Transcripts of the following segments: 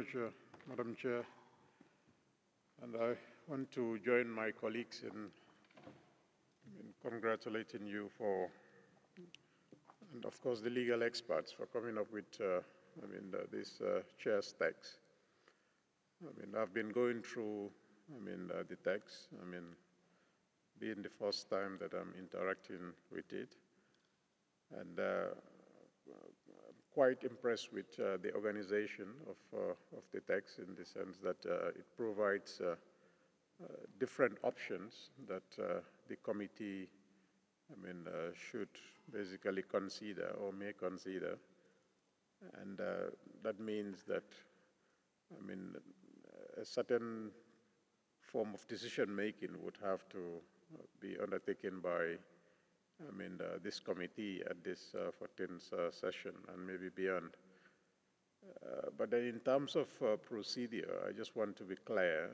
much, Madam Chair. And I want to join my colleagues in congratulating you for, and of course, the legal experts for coming up with, this chair's text. I've been going through, the text. Being the first time that I'm interacting with it, and I'm quite impressed with the organization of the text in the sense that it provides different options that the committee, should basically consider or may consider, and that means that, a certain form of decision making would have to be undertaken by, this committee at this 14th session and maybe beyond. But then in terms of procedure, I just want to be clear.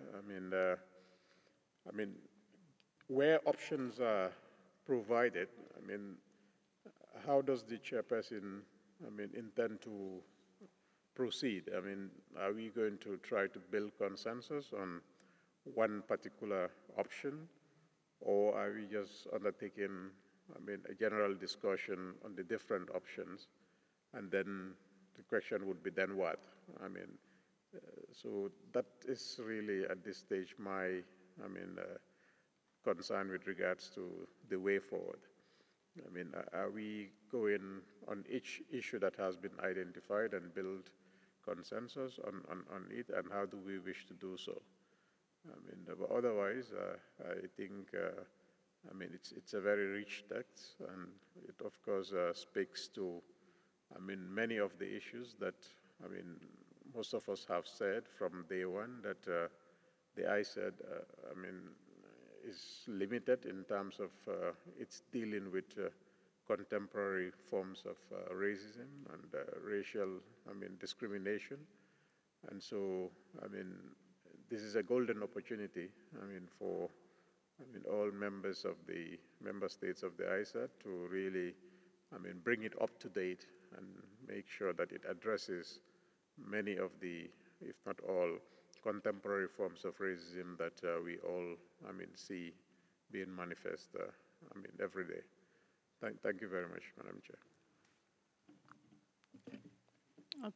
Where options are provided, how does the chairperson, intend to proceed? Are we going to try to build consensus on one particular option, or are we just undertaking, a general discussion on the different options, and then the question would be then what? So that is really at this stage my, concern with regards to the way forward. Are we going on each issue that has been identified and build consensus on it, and how do we wish to do so? But otherwise, I think, it's a very rich text, and it of course speaks to, many of the issues that, most of us have said from day one that the ISED, is limited in terms of its dealing with contemporary forms of racism and racial, discrimination. And so, this is a golden opportunity, for, all members of the member states of the ISAT to really, bring it up to date and make sure that it addresses many of the, if not all, contemporary forms of racism that we all, see being manifest, every day. Thank you very much, Madam Chair.